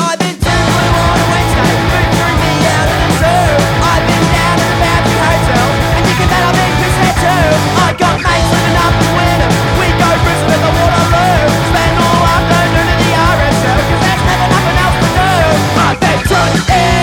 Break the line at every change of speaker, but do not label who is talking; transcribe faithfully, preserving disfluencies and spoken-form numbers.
I've been to Blue on a Wednesday, food threw me out of the zoo. I've been down at the Boundary Hotel, and you can bet I've been pissed there too. I got mates living up in Wynnum, we go cruising at the Waterloo. Spend all afternoon at the R S L, cause there's never nothing else to do. I've been to